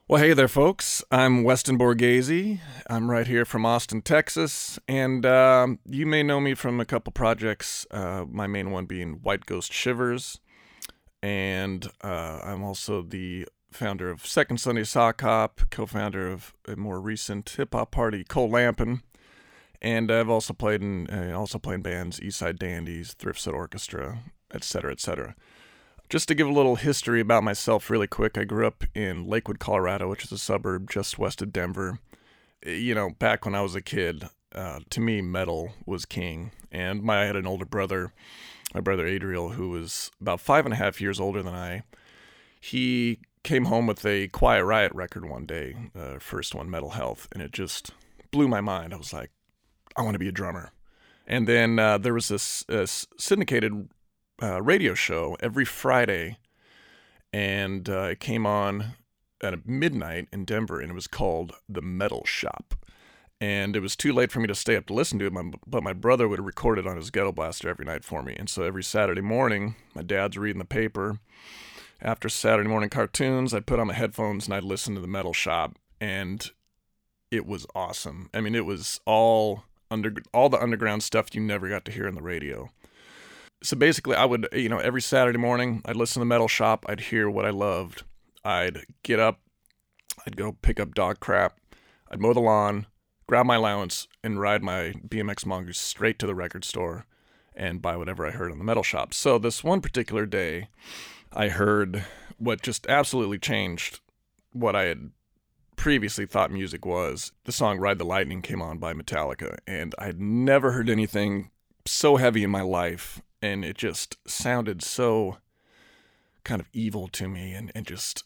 Well, hey there, folks. I'm Weston Borghese. I'm right here from Austin, Texas, and you may know me from a couple projects, my main one being White Ghost Shivers, and I'm also the founder of Second Sunday Sock Hop, co-founder of a more recent hip-hop party, Cole Lampin', and I've also played in bands, Eastside Dandies, Thrift Set Orchestra, etc., etc. Just to give a little history about myself really quick, I grew up in Lakewood, Colorado, which is a suburb just west of Denver. Back when I was a kid, to me, metal was king. And I had an older brother, my brother Adriel, who was about 5.5 years older than I. He came home with a Quiet Riot record one day, first one, Metal Health, and it just blew my mind. I was like, I want to be a drummer. And then there was this syndicated radio show every Friday, and it came on at midnight in Denver, and it was called The Metal Shop. And it was too late for me to stay up to listen to it, but my brother would record it on his ghetto blaster every night for me. And so every Saturday morning, my dad's reading the paper. After Saturday morning cartoons, I'd put on my headphones and I'd listen to The Metal Shop, and it was awesome. I mean, it was all the underground stuff you never got to hear on the radio. So basically, I would, every Saturday morning, I'd listen to the Metal Shop, I'd hear what I loved, I'd get up, I'd go pick up dog crap, I'd mow the lawn, grab my allowance, and ride my BMX mongoose straight to the record store and buy whatever I heard on the Metal Shop. So this one particular day, I heard what just absolutely changed what I had previously thought music was. The song Ride the Lightning came on by Metallica, and I'd never heard anything so heavy in my life. And it just sounded so kind of evil to me and just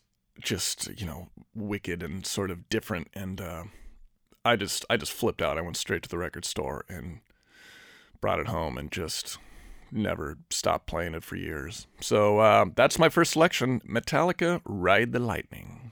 wicked and sort of different. And I just flipped out. I went straight to the record store and brought it home and just never stopped playing it for years. So that's my first selection, Metallica, Ride the Lightning.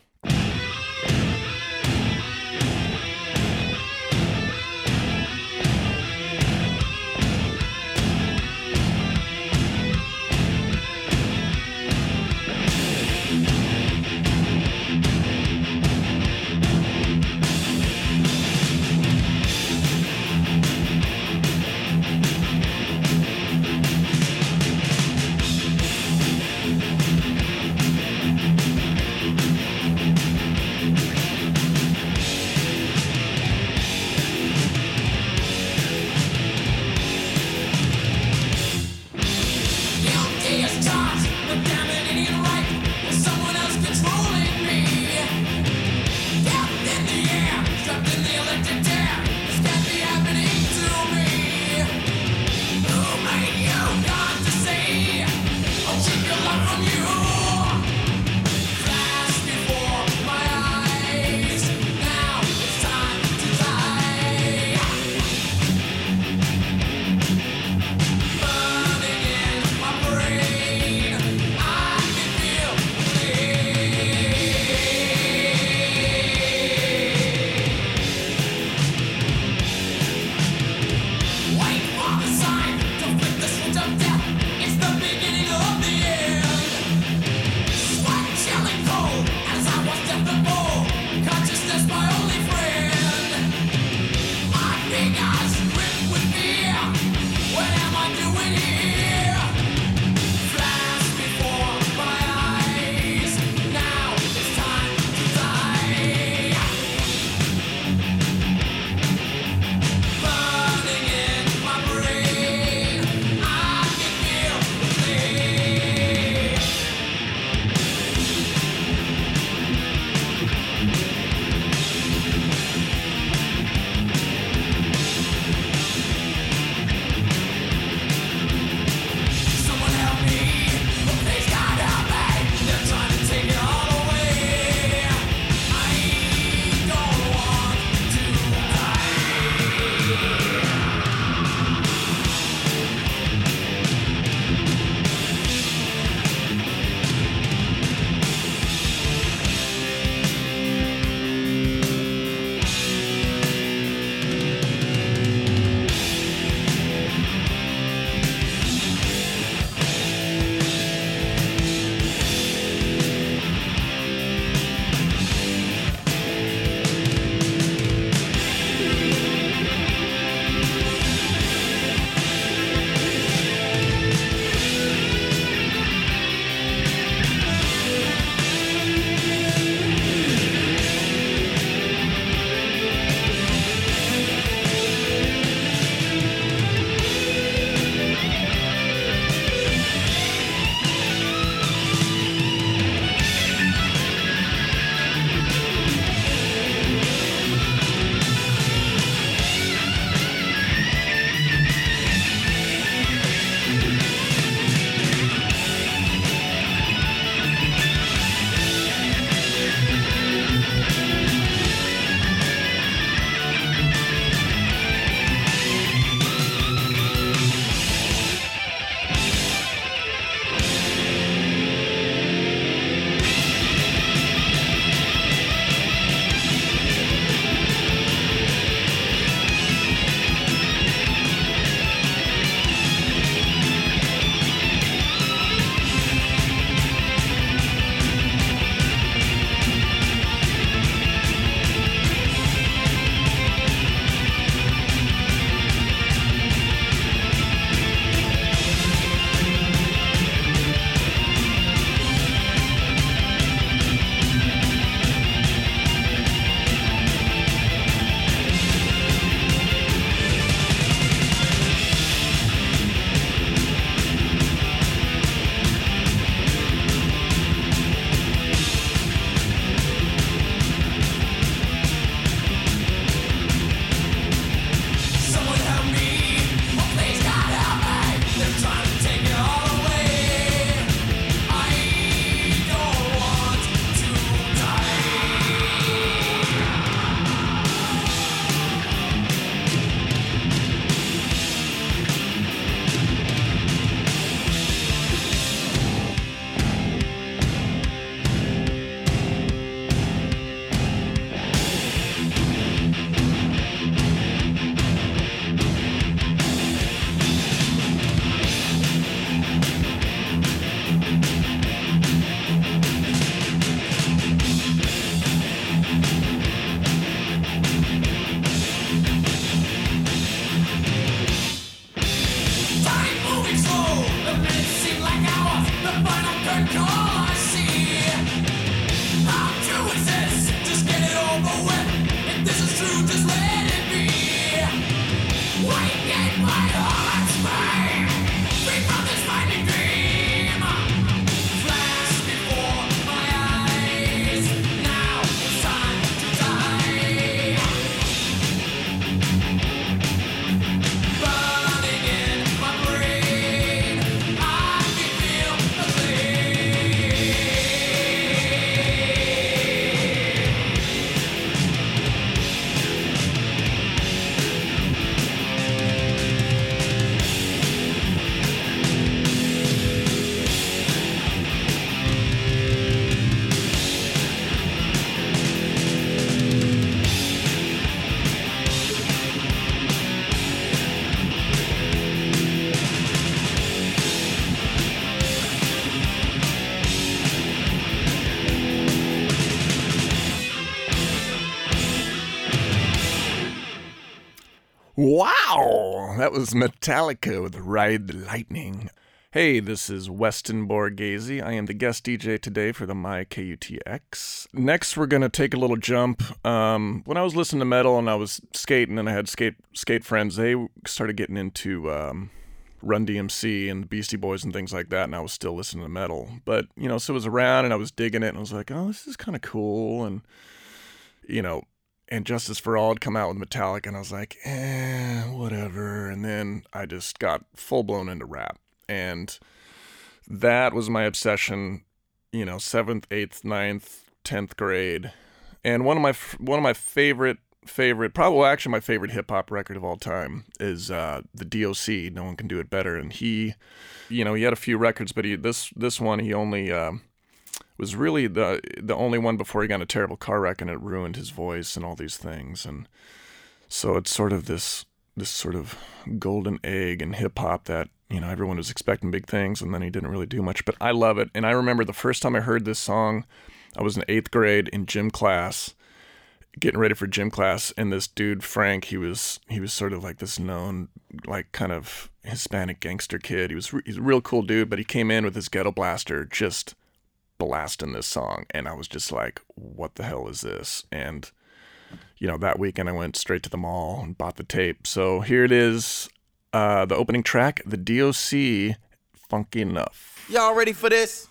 Wow! That was Metallica with Ride the Lightning. Hey, this is Weston Borghese. I am the guest DJ today for the My KUTX. Next, we're going to take a little jump. When I was listening to metal and I was skating and I had skate friends, they started getting into Run DMC and Beastie Boys and things like that, and I was still listening to metal. But, so it was around and I was digging it and I was like, oh, this is kind of cool. And, and Justice for All had come out with Metallica, and I was like, whatever. And then I just got full-blown into rap. And that was my obsession, 7th, 8th, 9th, 10th grade. And one of my favorite, probably actually my favorite hip-hop record of all time is the DOC, No One Can Do It Better. And he had a few records, but this one, he only... was really the only one before he got in a terrible car wreck and it ruined his voice and all these things. And so it's sort of this sort of golden egg in hip hop that, everyone was expecting big things and then he didn't really do much, but I love it. And I remember the first time I heard this song, I was in 8th grade in gym class, getting ready for gym class. And this dude, Frank, he was sort of like this known, like kind of Hispanic gangster kid. He's a real cool dude, but he came in with his ghetto blaster, just blasting this song, and I was just like, what the hell is this? And that weekend I went straight to the mall and bought the tape. So here it is, the opening track, the DOC, Funky Enough. Y'all ready for this?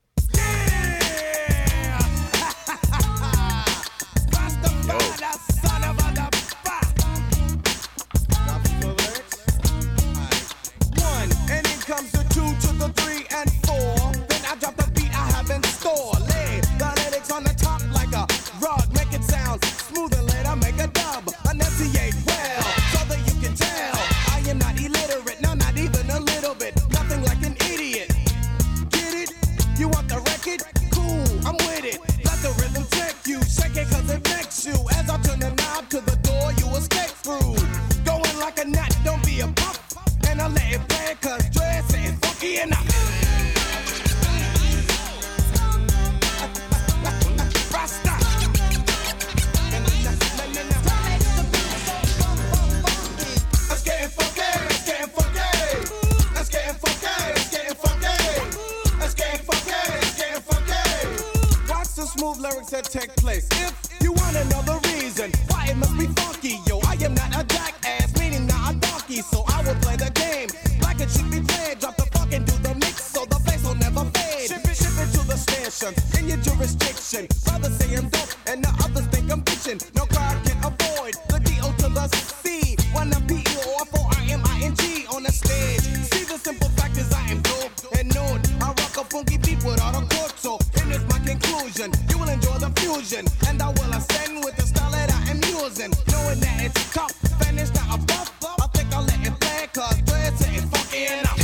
Smooth lyrics that take place. If you want another reason why it must be funky, yo, I am not a jackass, meaning not a donkey, so I will play the game like it should be played. Drop the funk and do the mix, so the bass will never fade. Ship it to the station in your jurisdiction. Brothers say I'm dope, and the others think I'm bitchin'. No crowd can avoid the D.O. to the C. When I'm P.E.O.F.O.I.M.I.N.G. on the stage. See, the simple fact is I am dope and known. I rock a funky beat without a chord, so here's my conclusion. You will enjoy the fusion, and I will ascend with the style that I am using. Knowing that it's tough, and it's not a bluff. I think I'll let it play, cause dread's ain't funky enough.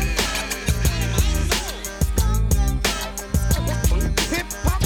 Hip hop.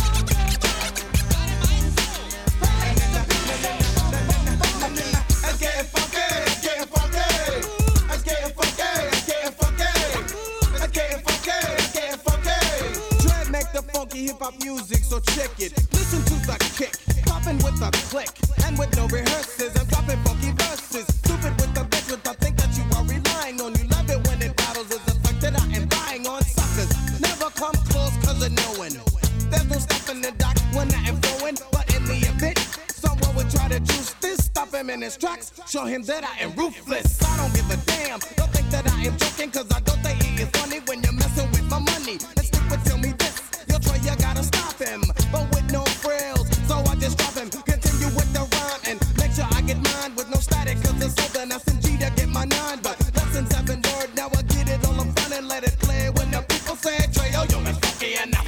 It's getting funky, it's getting funky. It's getting funky, it's getting funky. It's getting funky, it's getting funky. Dread make the funky hip hop music, so check it. Listen to the kick, popping with a click, and with no rehearsals, I'm dropping funky verses. Stupid with the bitch, with the think that you are relying on. You love it when it battles, is the fact that I am buying on suckers. Never come close, cause of knowing. There's no stopping the dock when I am flowing, but in the event, someone would try to juice this, stop him in his tracks, show him that I am ruthless. I don't give a damn, don't think that I am joking, cause I don't think he is funny when you're messing with my money. And stick with tell me this, you'll try, you gotta stop him, but with no frills, so I just drop him. Continue with the rhyme and make sure I get mine with no static, cause it's so the SMG to get my 9, but lesson 7 word, now I get it all up front and let it play. When the people say, Trey, yo, it's funky enough.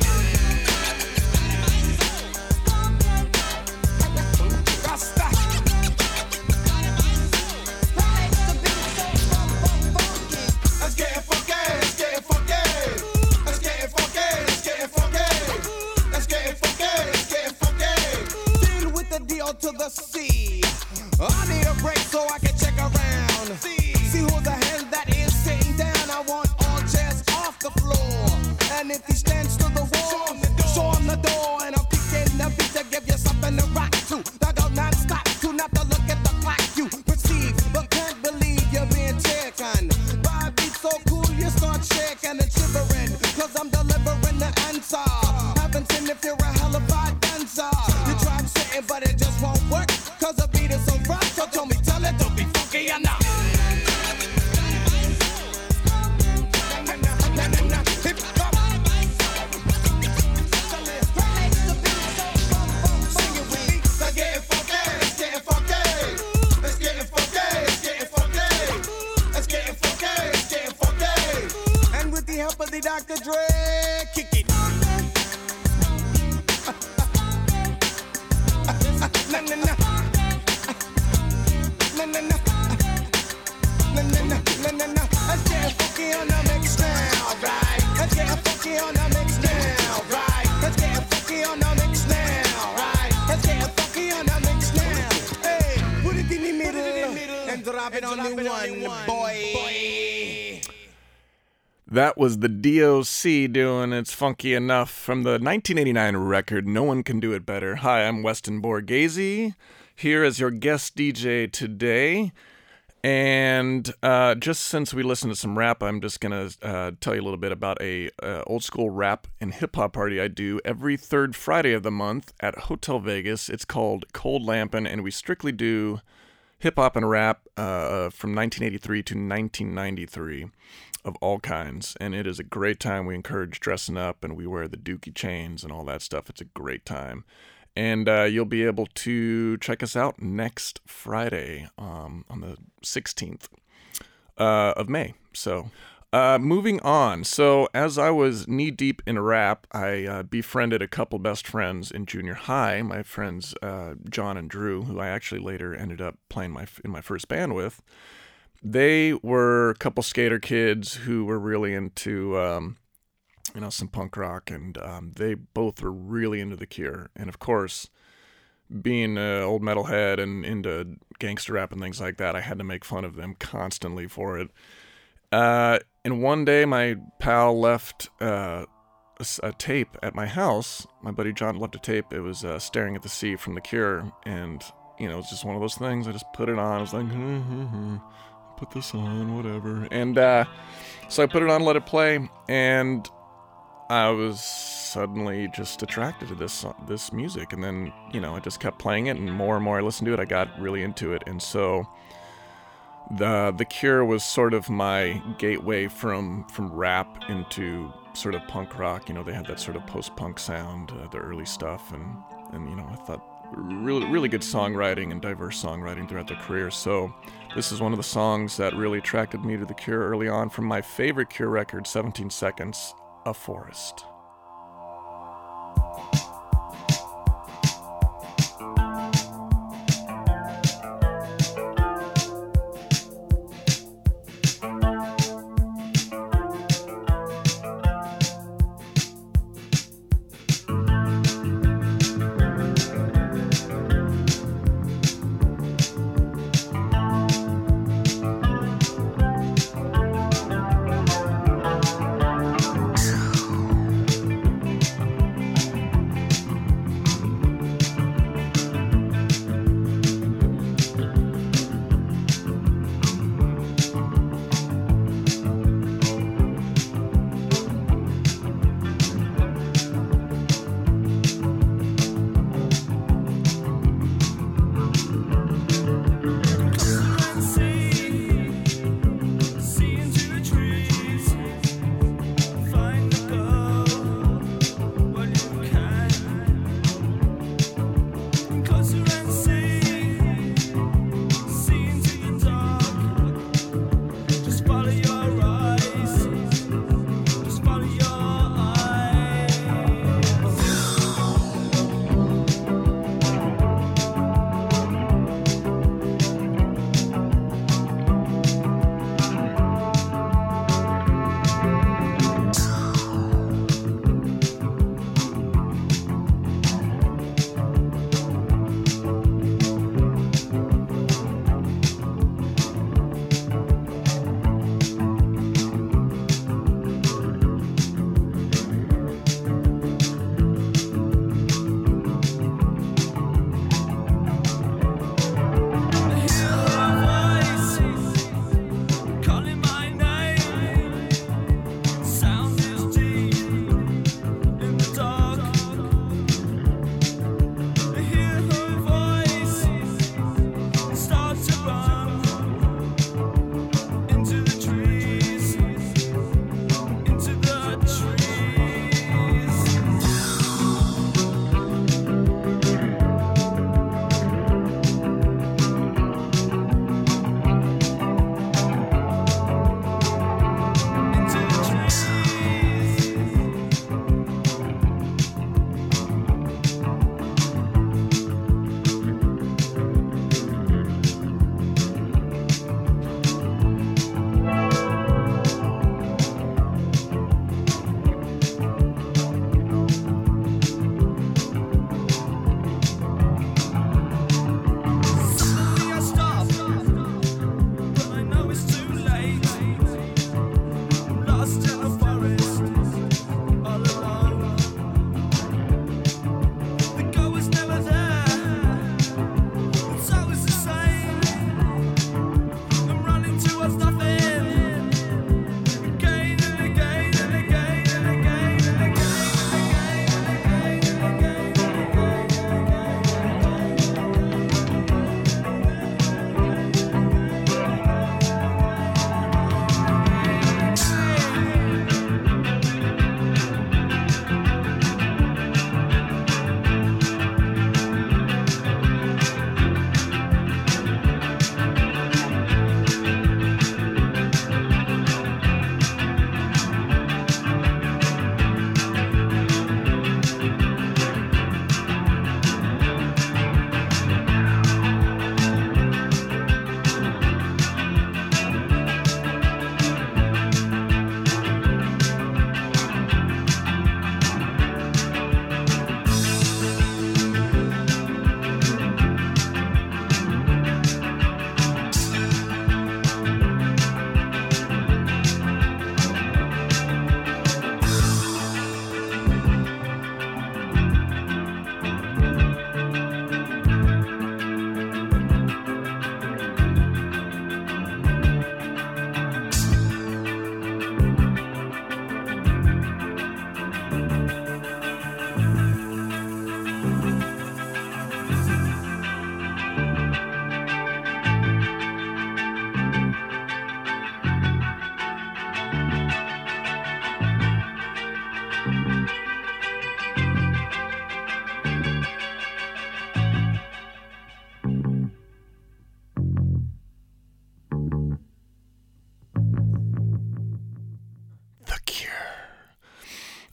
Rasta. Let's get funky, let's get funky. Let's get funky, let's get funky. Let's get funky, let's get funky. Deal with the D.O. to the C. I need a break so I can check around. See who the hell that is sitting down. I want all chairs off the floor. And if he stands to the wall, show him the door. And I'm kicking the beat to give you something to rock to. That go non-stop, do not to look at the clock. You perceive, but getting, but it just won't work. Cause the beat is so rough, so tell me, tell it, don't be funky or not. Help of the Dr. Dre, kick it. Na na na. Na na na. Na na na. Na na na. Let's get funky on the mix now, right? Let's get funky on the mix now, right? Let's get funky on the mix now, right? Let's get funky on the mix now. Hey, put it in the middle and drop it on the one, boy. That was the DOC doing It's Funky Enough from the 1989 record, No One Can Do It Better. Hi, I'm Weston Borghese, here as your guest DJ today. And just since we listened to some rap, I'm just going to tell you a little bit about a old school rap and hip-hop party I do every third Friday of the month at Hotel Vegas. It's called Cold Lampin', and we strictly do hip-hop and rap from 1983 to 1993. Of all kinds, and it is a great time. We encourage dressing up, and we wear the dookie chains and all that stuff. It's a great time, and you'll be able to check us out next Friday on the 16th of May. So moving on. So as I was knee-deep in rap, I befriended a couple best friends in junior high, my friends John and Drew, who I actually later ended up playing in my first band with. They were a couple skater kids who were really into, some punk rock, and they both were really into The Cure. And of course, being an old metalhead and into gangster rap and things like that, I had to make fun of them constantly for it. And one day, my pal left a tape at my house. My buddy John left a tape. It was Staring at the Sea from The Cure, and it was just one of those things. I just put it on. I was like, put this on, whatever. And so I put it on, let it play, and I was suddenly just attracted to this music. And then, I just kept playing it, and more I listened to it, I got really into it. And so the Cure was sort of my gateway from rap into sort of punk rock. They had that sort of post-punk sound, the early stuff, and I thought really good songwriting and diverse songwriting throughout their career. So this is one of the songs that really attracted me to The Cure early on from my favorite Cure record, 17 Seconds, A Forest.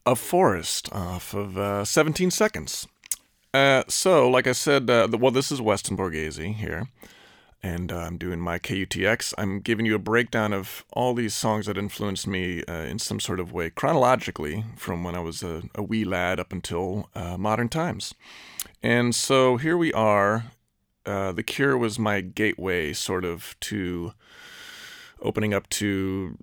A Forest off of 17 Seconds. So, like I said, this is Weston Borghese here, and I'm doing my KUTX. I'm giving you a breakdown of all these songs that influenced me in some sort of way, chronologically, from when I was a wee lad up until modern times. And so here we are. The Cure was my gateway, sort of, to opening up to,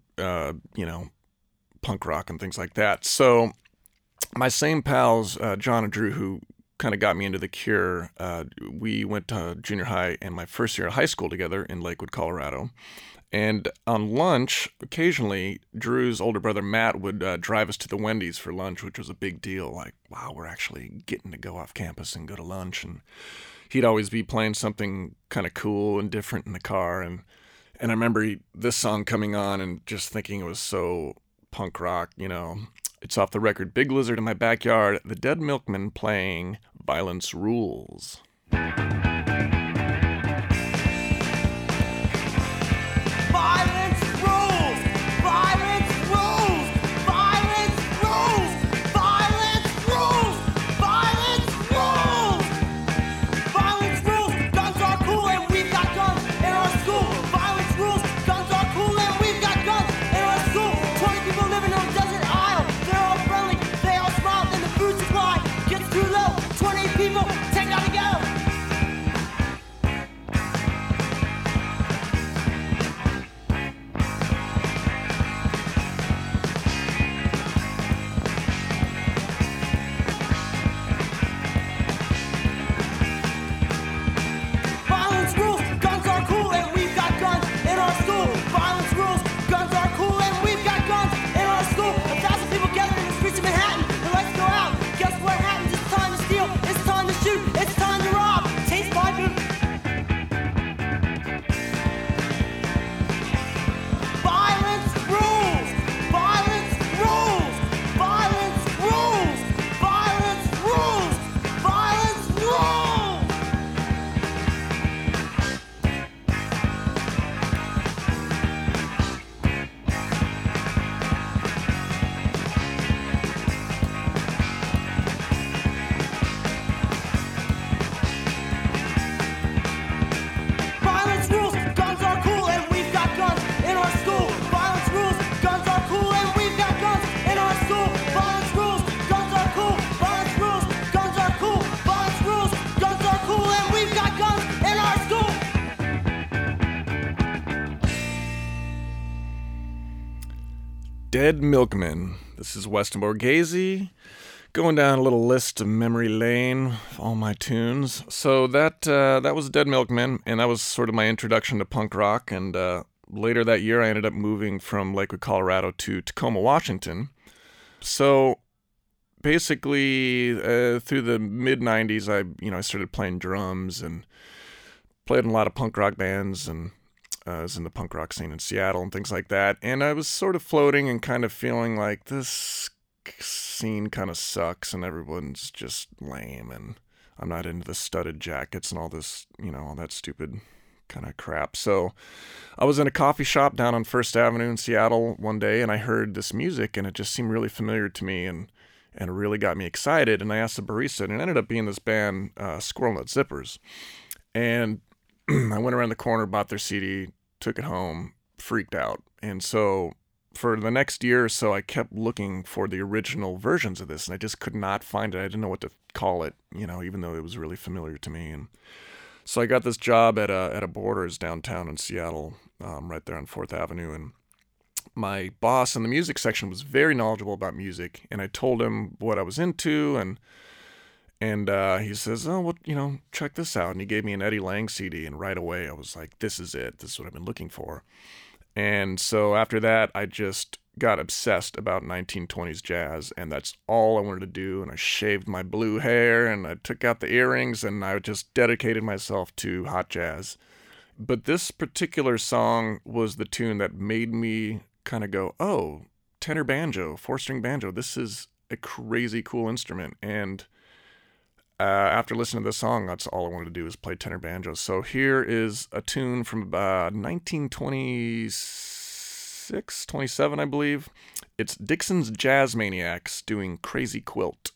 punk rock and things like that. So my same pals, John and Drew, who kind of got me into The Cure, we went to junior high and my first year of high school together in Lakewood, Colorado. And on lunch, occasionally, Drew's older brother Matt would drive us to the Wendy's for lunch, which was a big deal. Like, wow, we're actually getting to go off campus and go to lunch. And he'd always be playing something kind of cool and different in the car. And I remember this song coming on and just thinking it was so punk rock, It's off the record Big Lizard in My Backyard, The Dead Milkmen playing Violence Rules. Violence rules! Violence rules! Violence rules! Violence rules! Violence rules! Violence rules! Guns are cool and we've got guns in our school. Violence rules! Guns are cool and we've got guns in our school. 20 people living on a desert isle. They're all friendly, they all smile, and the food supply gets too low. 20 people take out together. Violence rules, guns are cool and we've got guns in our school. Violence rules, guns are cool and we've got guns in our school. 1,000 people gathered in the streets of Manhattan. The lights go out. Guess what happens? It's time to steal. It's time to shoot. It's time to rob. Taste my food. Violence rules. Violence rules. Violence rules. Violence rules. Violence rules. Violence rules, guns are cool and we've got guns in our school. Violence rules, guns are cool and we've got guns in our school. Violence rules, guns are cool. Violence rules, guns are cool. Violence rules, guns are cool and we've got guns in our school. Dead Milkmen. This is Weston Borghese. Going down a little list of memory lane of all my tunes. So that was Dead Milkmen, and that was sort of my introduction to punk rock. And later that year, I ended up moving from Lakewood, Colorado to Tacoma, Washington. So basically, through the mid-'90s, I started playing drums and played in a lot of punk rock bands, and I was in the punk rock scene in Seattle and things like that. And I was sort of floating and kind of feeling like this scene kind of sucks and everyone's just lame and I'm not into the studded jackets and all this, all that stupid kind of crap. So I was in a coffee shop down on First Avenue in Seattle one day and I heard this music and it just seemed really familiar to me and it really got me excited. And I asked the barista, and it ended up being this band, Squirrel Nut Zippers. And I went around the corner, bought their CD, took it home, freaked out. And so for the next year or so, I kept looking for the original versions of this, and I just could not find it. I didn't know what to call it, even though it was really familiar to me. And so I got this job at a Borders downtown in Seattle, right there on 4th Avenue. And my boss in the music section was very knowledgeable about music, and I told him what I was into, and he says, oh, well, check this out. And he gave me an Eddie Lang CD, and right away I was like, this is it. This is what I've been looking for. And so after that, I just got obsessed about 1920s jazz, and that's all I wanted to do. And I shaved my blue hair, and I took out the earrings, and I just dedicated myself to hot jazz. But this particular song was the tune that made me kind of go, oh, tenor banjo, 4-string banjo, this is a crazy cool instrument. And after listening to this song, that's all I wanted to do is play tenor banjo. So here is a tune from 1926, 27, I believe. It's Dixon's Jazz Maniacs doing Crazy Quilt.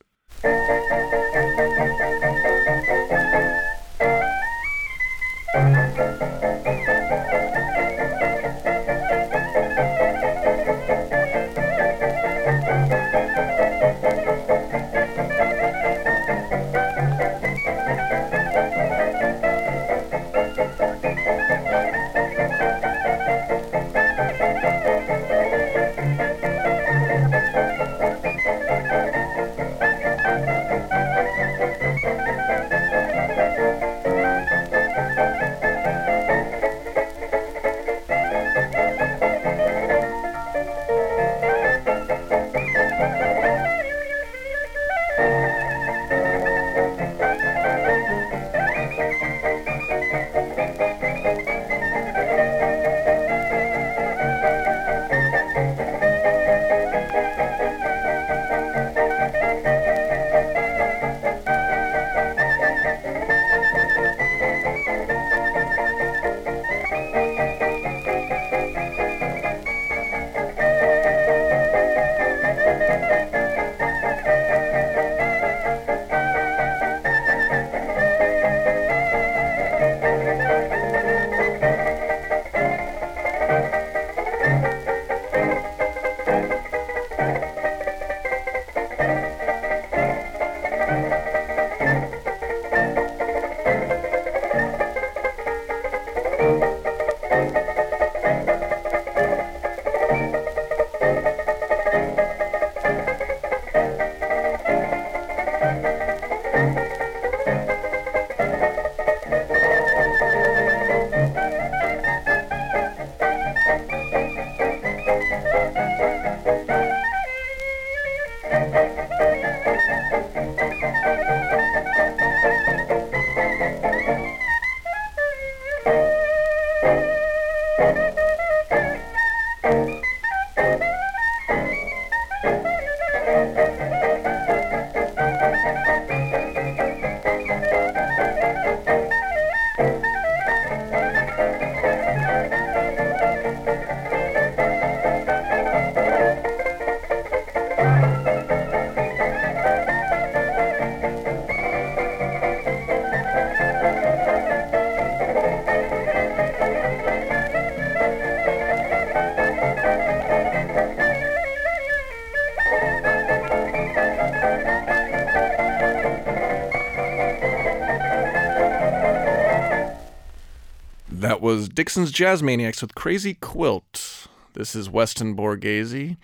That was Dixon's Jazz Maniacs with Crazy Quilt. This is Weston Borghese.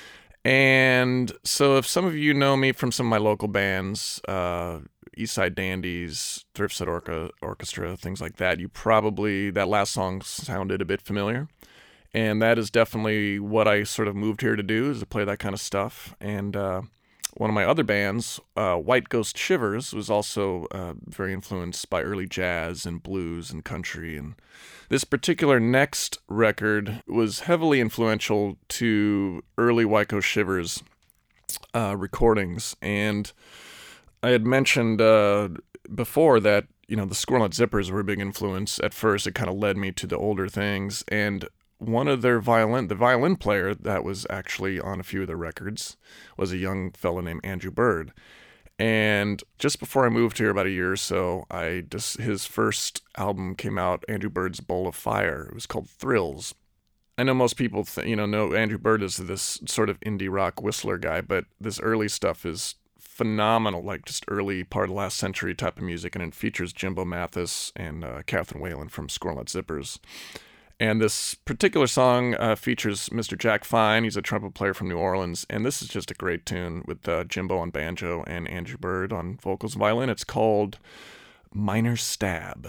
And so if some of you know me from some of my local bands, Eastside Dandies, Thrift Set Orchestra, things like that, that last song sounded a bit familiar. And that is definitely what I sort of moved here to do, is to play that kind of stuff. And one of my other bands, White Ghost Shivers, was also very influenced by early jazz and blues and country. And this particular next record was heavily influential to early White Ghost Shivers recordings. And I had mentioned before that, the Squirrel Nut Zippers were a big influence. At first, it kind of led me to the older things. And one of the violin player that was actually on a few of their records was a young fellow named Andrew Bird. And just before I moved here, about a year or so, his first album came out, Andrew Bird's Bowl of Fire. It was called Thrills. I know most people know Andrew Bird as this sort of indie rock whistler guy, but this early stuff is phenomenal, like just early part of the last century type of music, and it features Jimbo Mathis and Catherine Whalen from Squirrel Nut Zippers. And this particular song features Mr. Jack Fine. He's a trumpet player from New Orleans. And this is just a great tune with Jimbo on banjo and Andrew Bird on vocals and violin. It's called Minor Stab.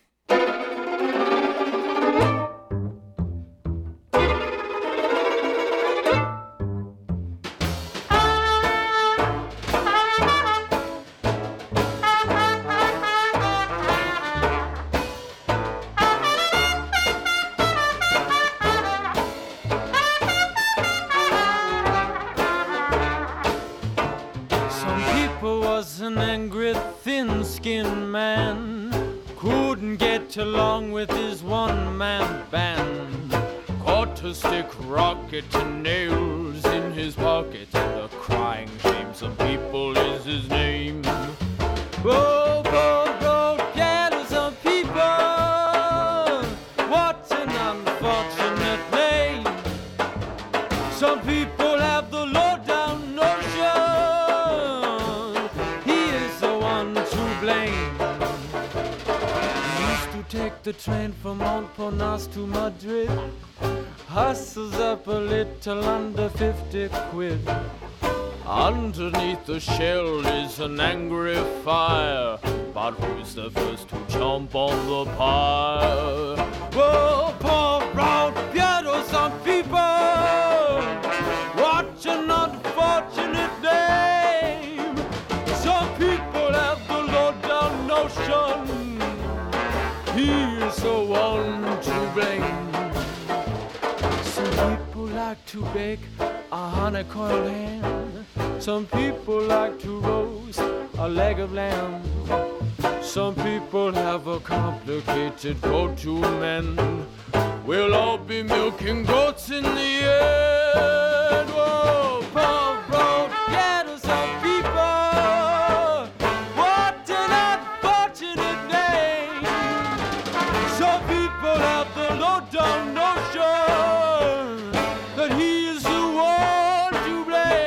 An angry, thin-skinned man couldn't get along with his one-man band. Caught to stick rocket and nails in his pocket. The crying shame, some people is his name. Oh, get some people. What an unfortunate name. Some people have the low-down notion he is the one to blame. He used to take the train from Montparnasse to Madrid. Hustles up a little under 50 quid. Underneath the shell is an angry fire, but who's the first to jump on the pile? Oh, poor round Piero, some people. What an unfortunate name. Some people have the low-down notion he is the one to blame. Some people like to bake a honey-coiled ham. Some people like to roast a leg of lamb. Some people have a complicated go-to men. We'll all be milking goats in the end. Whoa, poor road, get us some people. What an unfortunate name. Some people have the low-down notion that he is the one to blame.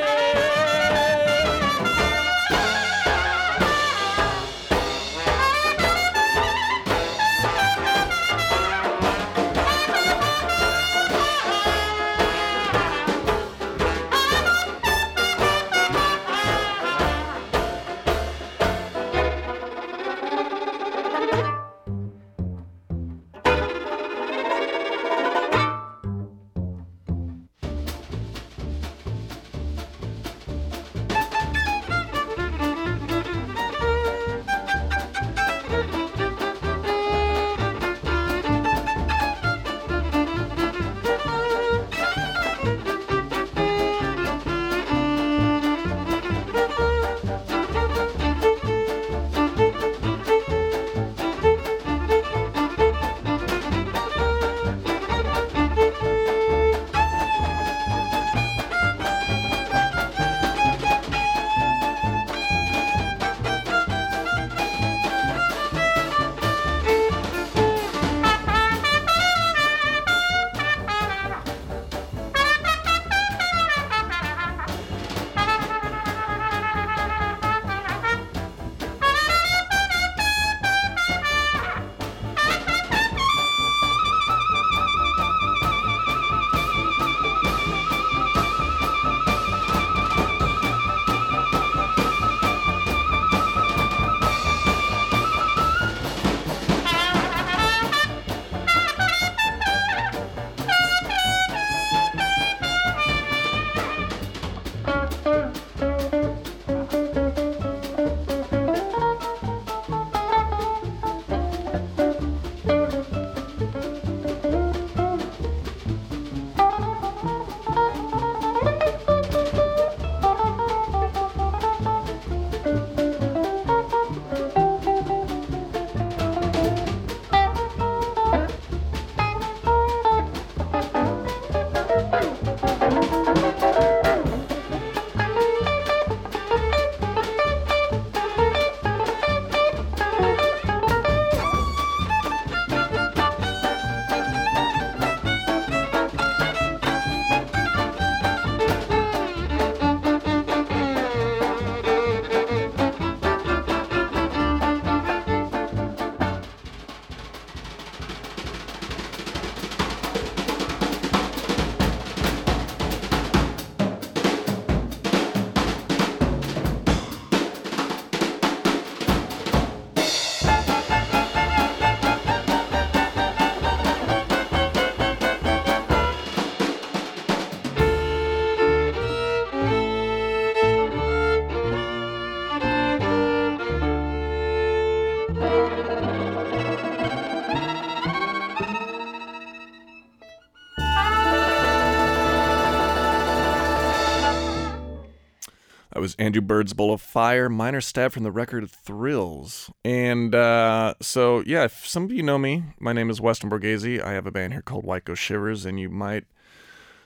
That was Andrew Bird's Bowl of Fire, minor stab from the record Thrills. And so, yeah, if some of you know me, my name is Weston Borghese. I have a band here called White Ghost Shivers, and you might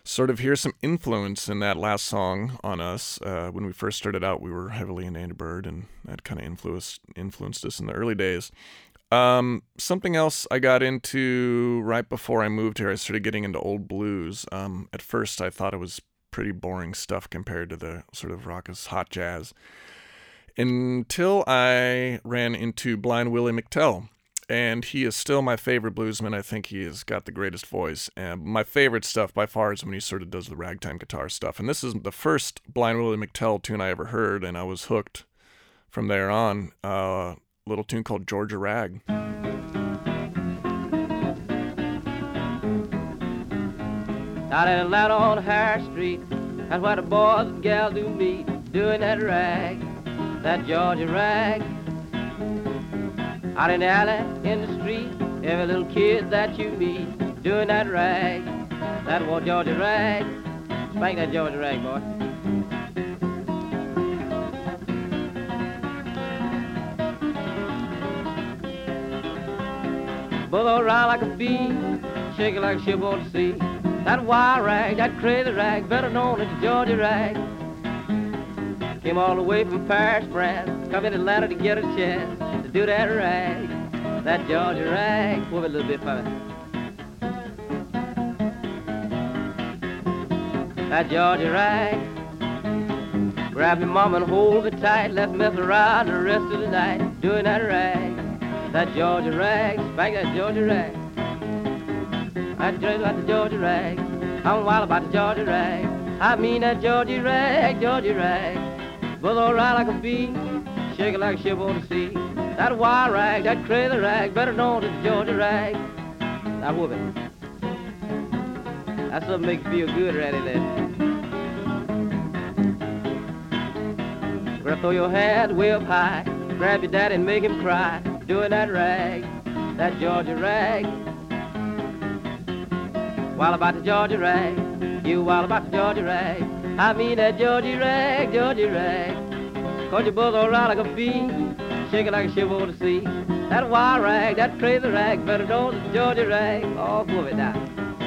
sort of hear some influence in that last song on us. When we first started out, we were heavily into Andy Byrd, and that kind of influenced us in the early days. Something else I got into right before I moved here, I started getting into old blues. At first, I thought it was pretty boring stuff compared to the sort of raucous hot jazz, until I ran into Blind Willie McTell. And he is still my favorite bluesman. I think he has got the greatest voice. And my favorite stuff by far is when he sort of does the ragtime guitar stuff. And this is the first Blind Willie McTell tune I ever heard, and I was hooked from there on. A little tune called Georgia Rag. Out in Atlanta on Harris Street, that's where the boys and gals do meet, doing that rag, that Georgia rag. Out in the alley, in the street, every little kid that you meet, doing that rag, that old Georgia rag. Spank that Georgia rag, boy. Buzz around like a bee, shake it like a ship on the sea. That wire rag, that crazy rag, better known as the Georgia rag. Came all the way from Paris, France, come in Atlanta to get a chance to do that rag, that Georgia rag. Move it a little bit for me. That Georgia rag. Grab your mama and hold her tight, let's mess around the rest of the night, doing that rag, that Georgia rag. Spank that Georgia rag. I dream about the Georgia rag. I'm wild about the Georgia rag. I mean that Georgia rag, Georgia rag. Buzz around like a bee, shake it like a ship on the sea. That wire rag, that crazy rag, better known as the Georgia rag. Now whoop it. That's something makes you feel good, Ratty there. Gonna throw your hands way up high, grab your daddy and make him cry, doing that rag, that Georgia rag. Wild about the Georgia rag, you wild about the Georgia rag. I mean that Georgia rag, Georgia rag. Cause your buzz around like a bee, shake it like a ship on the sea. That wire rag, that crazy rag, better know the Georgia rag. Oh, move it now.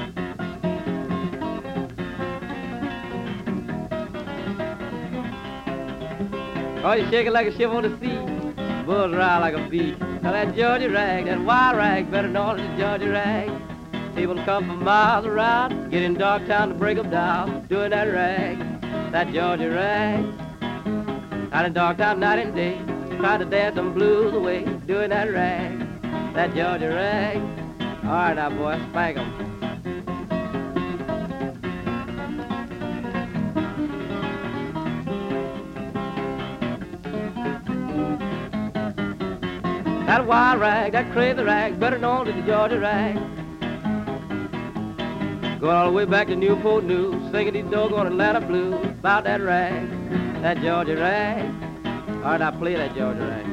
Oh, you shake it like a ship on the sea, buzz around like a bee. Now that Georgia rag, that wire rag, better know the Georgia rag. People come from miles around, get in Dogtown to break them down, doing that rag, that Georgia rag. Out in Dogtown night and day, trying to dance them blues away, doing that rag, that Georgia rag. All right now, boy, spank 'em. That wire rag, that crazy rag, better known as the Georgia rag. Going all the way back to Newport News, singing these doggone Atlanta blues about that rag, that Georgia rag. All right, I play that Georgia rag.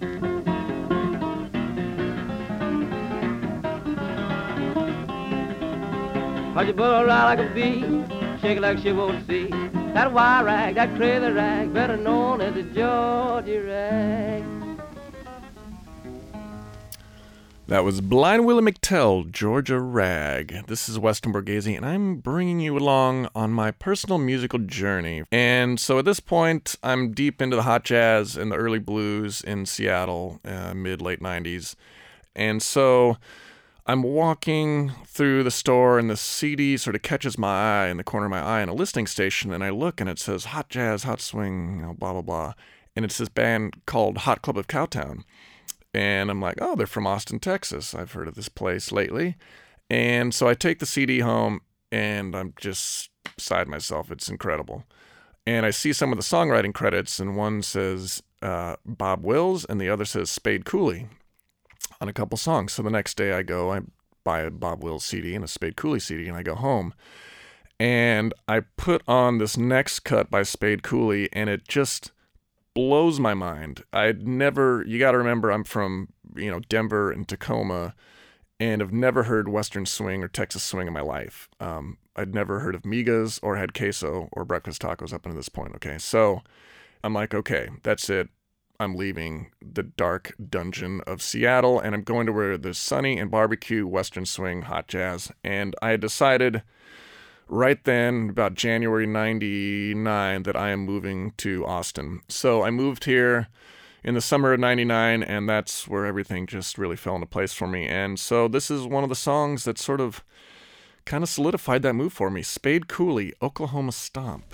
Watch your bull around like a bee, shake it like a ship on the sea. That wire rag, that crazy rag, better known as the Georgia rag. That was Blind Willie McTell, Georgia Rag. This is Weston Borghese, and I'm bringing you along on my personal musical journey. And so at this point, I'm deep into the hot jazz and the early blues in Seattle, mid-late 90s. And so I'm walking through the store, and the CD sort of catches my eye in the corner of my eye in a listening station, and I look, and it says hot jazz, hot swing, blah, blah, blah. And it's this band called Hot Club of Cowtown. And I'm like, oh, they're from Austin, Texas. I've heard of this place lately. And so I take the CD home, and I'm just beside myself. It's incredible. And I see some of the songwriting credits, and one says Bob Wills, and the other says Spade Cooley on a couple songs. So the next day I go, I buy a Bob Wills CD and a Spade Cooley CD, and I go home. And I put on this next cut by Spade Cooley, and it just blows my mind. You got to remember, I'm from, Denver and Tacoma, and have never heard Western swing or Texas swing in my life. I'd never heard of migas or had queso or breakfast tacos up until this point. Okay. So I'm like, okay, that's it. I'm leaving the dark dungeon of Seattle, and I'm going to where there's sunny and barbecue, Western swing, hot jazz. And I had decided right then, about January 99, that I am moving to Austin. So I moved here in the summer of 99, and that's where everything just really fell into place for me. And so this is one of the songs that sort of kind of solidified that move for me. Spade Cooley, Oklahoma Stomp.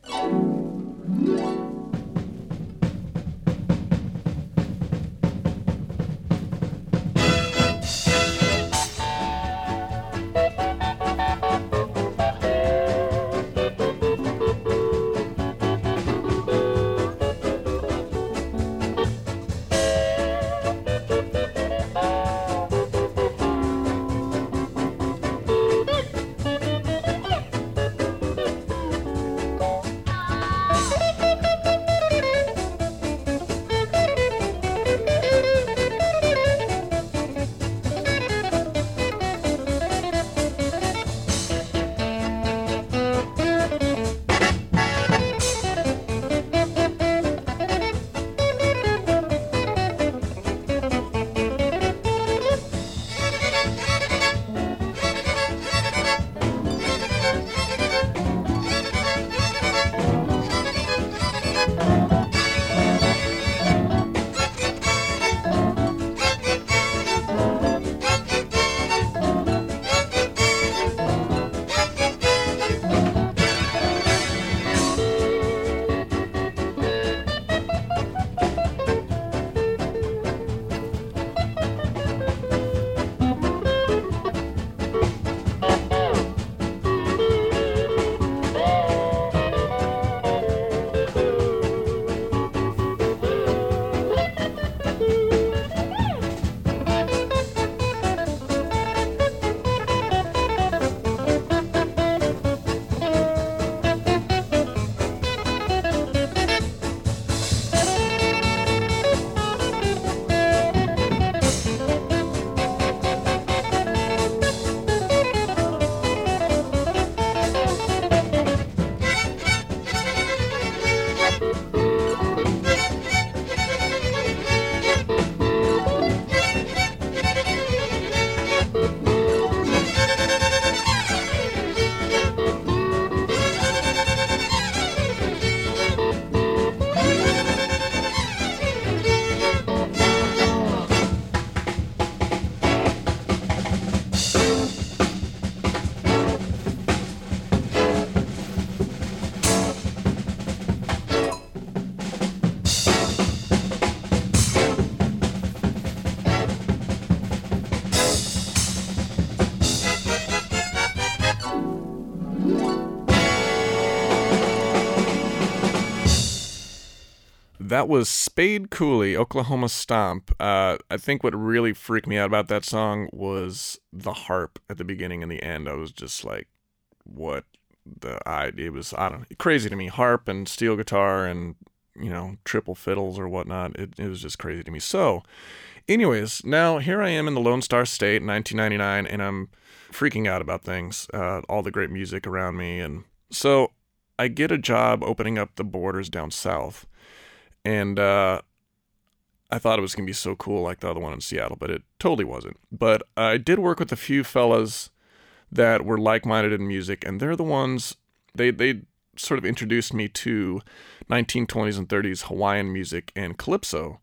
That was Spade Cooley, Oklahoma Stomp. I think what really freaked me out about that song was the harp at the beginning and the end. I was just like, what it was, I don't know, crazy to me. Harp and steel guitar and, triple fiddles or whatnot. It was just crazy to me. So, anyways, now here I am in the Lone Star State in 1999, and I'm freaking out about things, all the great music around me. And so I get a job opening up the Borders down south. And I thought it was going to be so cool like the other one in Seattle, but it totally wasn't. But I did work with a few fellas that were like-minded in music, and they're the ones, they sort of introduced me to 1920s and 30s Hawaiian music and calypso.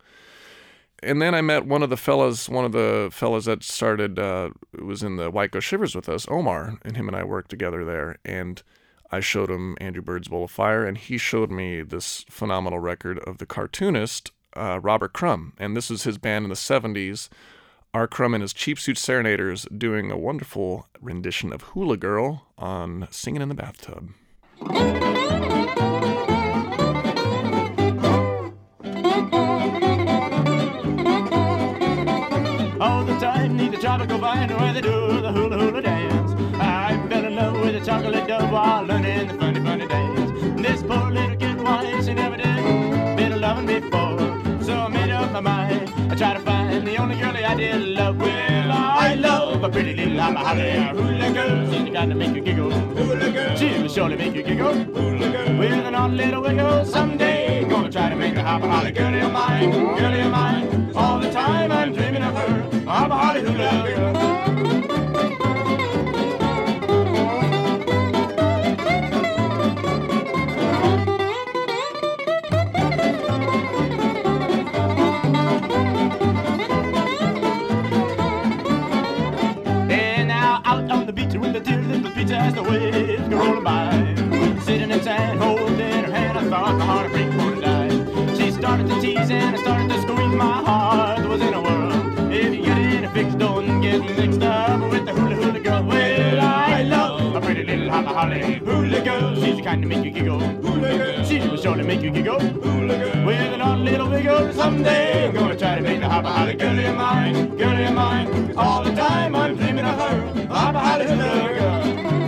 And then I met one of the fellas that started, was in the White Ghost Shivers with us, Omar, and him and I worked together there. And I showed him Andrew Bird's Bowl of Fire, and he showed me this phenomenal record of the cartoonist Robert Crumb. And this was his band in the 70s, R. Crumb and his Cheap Suit Serenaders, doing a wonderful rendition of Hula Girl on Singing in the Bathtub. All the time, need the tropical vine where they do the hula hula dance. I fell in love with a chocolate dove while learning the funny, funny dance. This poor little kid wants she never did been loving before. So I made up my mind, I tried to find the only girl I did love. Well, I love a pretty little holly hula girl. She's got to make you giggle. Hula girl. She'll surely make you giggle. Hula girl. With an odd little wiggle someday. Gonna try to make her hop a holly girlie of mine. Girlie of mine. All the time I'm dreaming of her. Hop a holly hula girl. sweet as the waves go rolling by. Sitting in sand, holding her hand, I thought my heart would break before it died. She started to tease and I started to squeeze. My heart was in a whirl. If you get in a fix, don't get mixed up with the hula hula girl. Well, I love a pretty little holla holly hula girl. She's the kind to make you giggle. Hula girl. She will surely make you giggle. Hula girl. With an odd little wiggle. Someday I'm gonna try to make the hopper holly girl of mine, girl of mine. All the time I'm dreaming of her, hopper holly hula girl.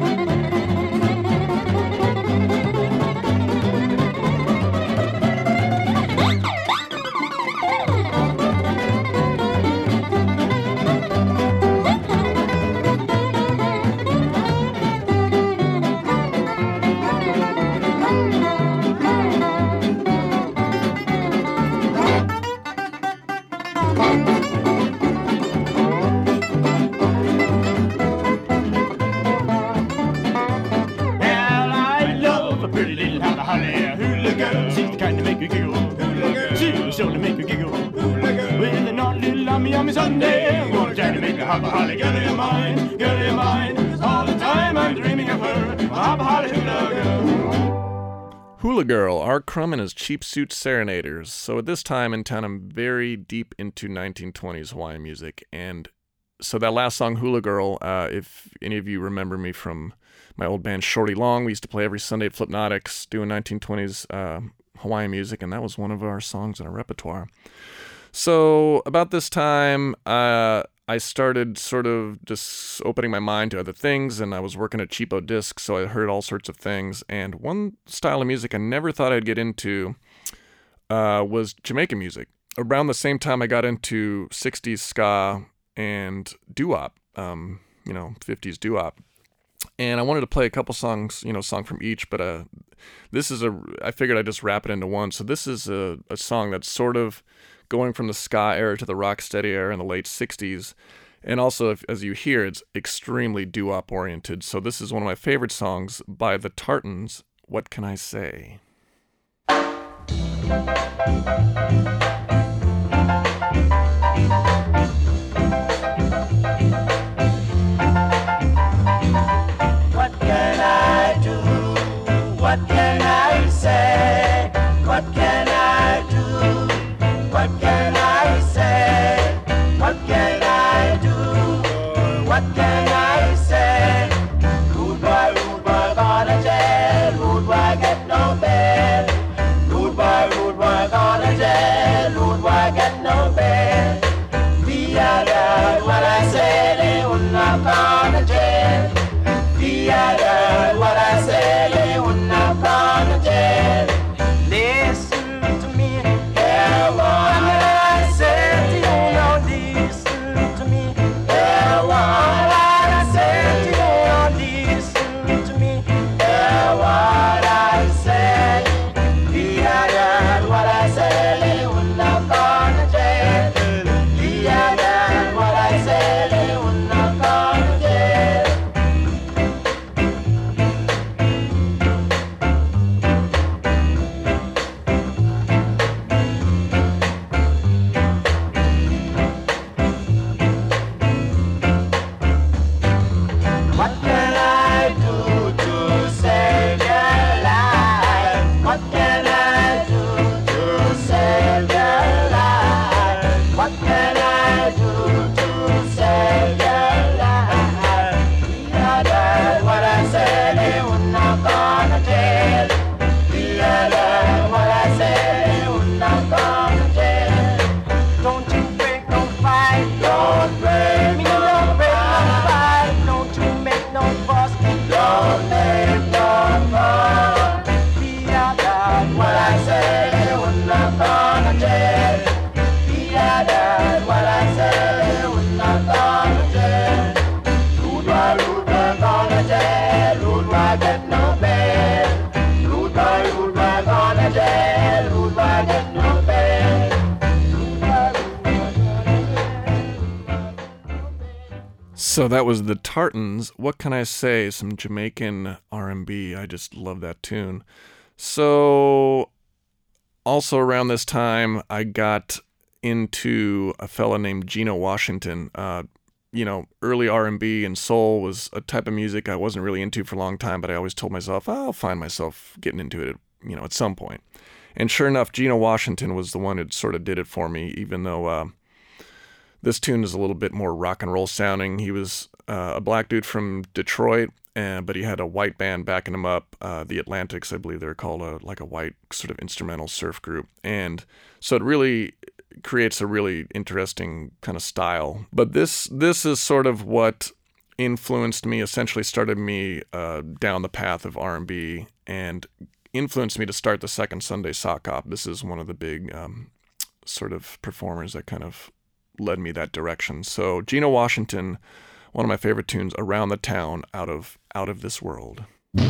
Sunday, I'm gonna try to make a hopper holly girl of mine, girl of mine. All the time I'm dreaming of her, a hopper holly hula girl. Hula Girl, Art Crumb and his Cheap Suit Serenaders. So at this time in town, I'm very deep into 1920s Hawaiian music. And so that last song, Hula Girl, if any of you remember me from my old band Shorty Long, we used to play every Sunday at Flipnotics doing 1920s Hawaiian music, and that was one of our songs in our repertoire. So about this time, I started sort of just opening my mind to other things, and I was working at Cheapo Discs, so I heard all sorts of things. And one style of music I never thought I'd get into was Jamaican music. Around the same time I got into 60s ska and doo-wop, 50s doo-wop. And I wanted to play a couple songs, song from each, but I figured I'd just wrap it into one. So this is a song that's sort of going from the ska era to the rocksteady era in the late 60s. And also, as you hear, it's extremely doo-wop oriented. So this is one of my favorite songs by the Tartans, What Can I Say? What can I do? What can I say? What can I do? What can I say? What can I do? What can I say? Rude boy, gonna jail. Rude boy, get no bail. Rude boy, gonna jail. Rude boy, get no bail. The other, what I say, they will not gonna jail. The other, what I say, they will not gonna jail. Listen to me, hear what I say to you. Now listen to me, hear what I say to you. Now listen to me, hear what I say. The other, what I say, they will not gonna jail. The other, what I say, they will not gonna jail. What can I do to save your life? What can I do to save your life? What can I do to save your life? The other, what I say, they will not gonna jail. The other, what I say, they will not gonna jail. Don't you break no fight, don't break me, don't break no fight. Don't you make no fuss, don't make no fuss. The other, what I say, they will not gonna jail. The other, what I say, they will not gonna jail. Rude boy, gonna jail. Rude boy, get no bail. Rude boy, gonna jail. Rude boy, get no bail. So that was the Tartans. What can I say? Some Jamaican R&B. I just love that tune. So also around this time, I got into a fella named Geno Washington. early R&B and soul was a type of music I wasn't really into for a long time, but I always told myself, I'll find myself getting into it, at some point. And sure enough, Geno Washington was the one who sort of did it for me, even though this tune is a little bit more rock and roll sounding. He was a black dude from Detroit, but he had a white band backing him up, the Atlantics, I believe they're called, a white sort of instrumental surf group. And so it really creates a really interesting kind of style. But this is sort of what influenced me, essentially started me down the path of R&B and influenced me to start the Second Sunday Sock Hop. This is one of the big sort of performers that kind of led me that direction. So Geno Washington, one of my favorite tunes, Around the Town, Out of This World.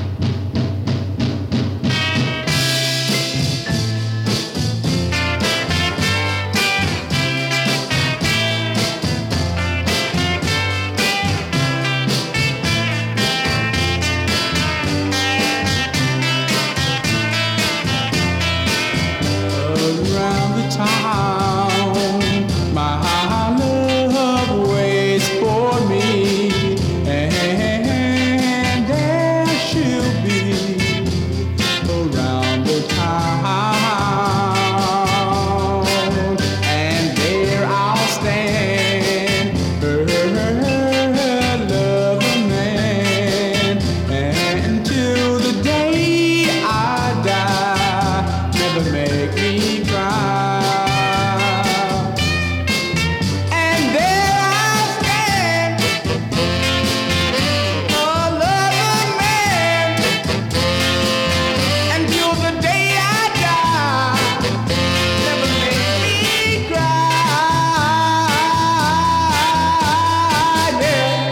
Around the town, my love waits for me, and there she'll be around the town, and there I'll stand, her loving man, until the day I die. Never make me cry. And there I stand, a loving man, until the day I die. Never make me cry. Yeah.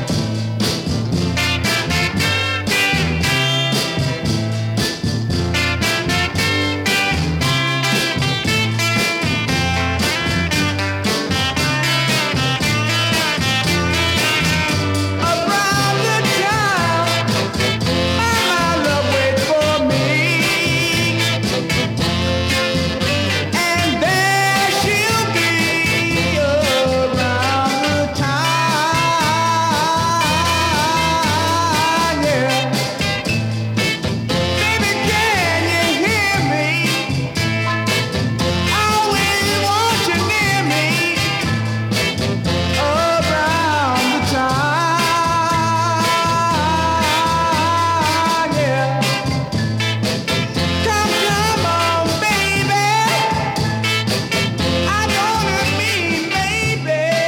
Around the town, my love waits for me, and there she'll be around the town, yeah. Baby, can you hear me? I always want you near me. Around the town, yeah. Come on, baby. I know what you mean,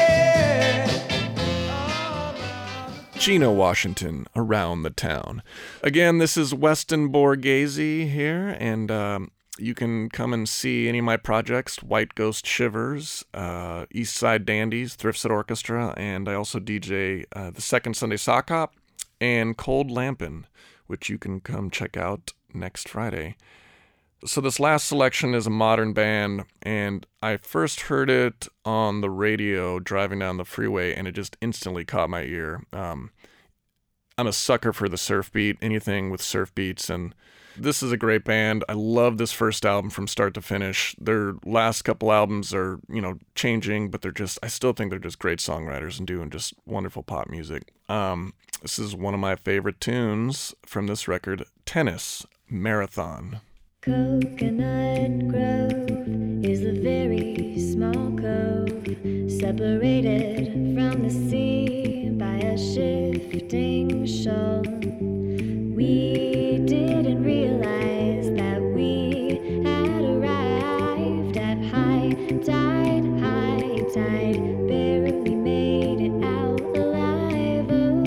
baby. Geno Washington, Around the Town. Again, this is Weston Borghese here, and you can come and see any of my projects, White Ghost Shivers, East Side Dandies, Thriftset Orchestra, and I also DJ the Second Sunday Sock Hop and Cold Lampin', which you can come check out next Friday. So this last selection is a modern band, and I first heard it on the radio driving down the freeway, and it just instantly caught my ear. I'm a sucker for the surf beat, anything with surf beats, and this is a great band. I love this first album from start to finish. Their last couple albums are, changing, but I still think they're just great songwriters and doing just wonderful pop music. This is one of my favorite tunes from this record, Tennis Marathon. Coconut Grove is a very small cove, separated from the sea by a shifting shoal. We didn't realize that we had arrived at high tide, barely made it out alive.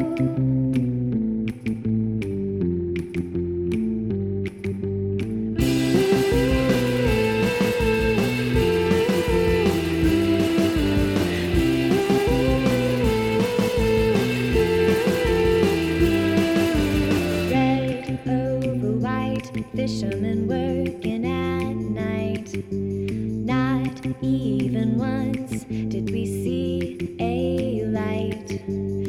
Red over white, fishermen working at night. Not even once did we see a light.